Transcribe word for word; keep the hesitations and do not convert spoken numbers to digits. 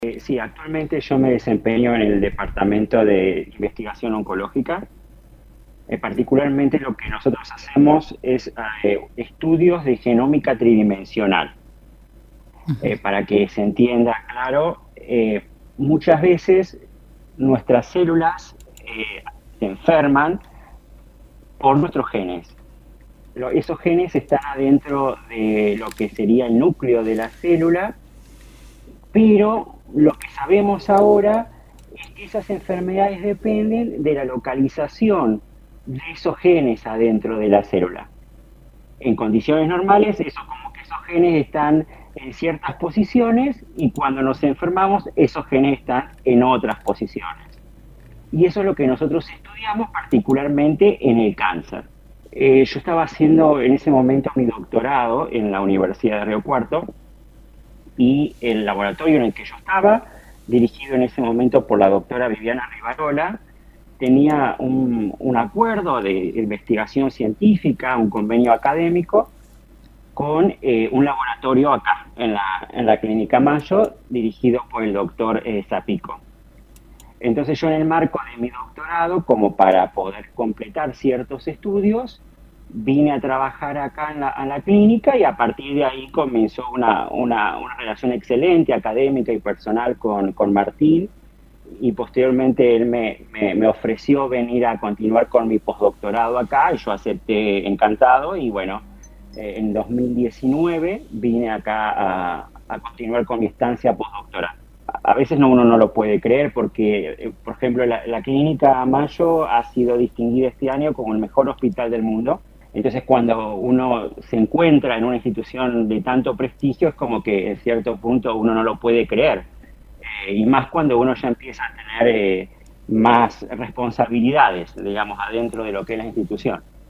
Eh, sí, actualmente yo me desempeño en el Departamento de Investigación Oncológica. Eh, particularmente lo que nosotros hacemos es eh, estudios de genómica tridimensional. Eh, para que se entienda claro, eh, muchas veces nuestras células eh, se enferman por nuestros genes. Lo- esos genes están adentro de lo que sería el núcleo de la célula, pero lo que sabemos ahora es que esas enfermedades dependen de la localización de esos genes adentro de la célula. En condiciones normales, eso como que esos genes están en ciertas posiciones y cuando nos enfermamos, esos genes están en otras posiciones. Y eso es lo que nosotros estudiamos particularmente en el cáncer. Eh, yo estaba haciendo en ese momento mi doctorado en la Universidad de Río Cuarto y el laboratorio en el que yo estaba, dirigido en ese momento por la doctora Viviana Rivarola, tenía un, un acuerdo de investigación científica, un convenio académico con eh, un laboratorio acá, en la, en la Clínica Mayo, dirigido por el doctor eh, Zapico. Entonces yo en el marco de mi doctorado, como para poder completar ciertos estudios, vine a trabajar acá en la, en la clínica y a partir de ahí comenzó una, una, una relación excelente, académica y personal con, con Martín, y posteriormente él me, me, me ofreció venir a continuar con mi postdoctorado acá y yo acepté encantado y bueno, eh, en dos mil diecinueve vine acá a, a continuar con mi estancia postdoctoral. A veces no, uno no lo puede creer porque, eh, por ejemplo, la, la Clínica Mayo ha sido distinguida este año como el mejor hospital del mundo. Entonces, cuando uno se encuentra en una institución de tanto prestigio, es como que en cierto punto uno no lo puede creer. Eh, y más cuando uno ya empieza a tener eh, más responsabilidades, digamos, adentro de lo que es la institución.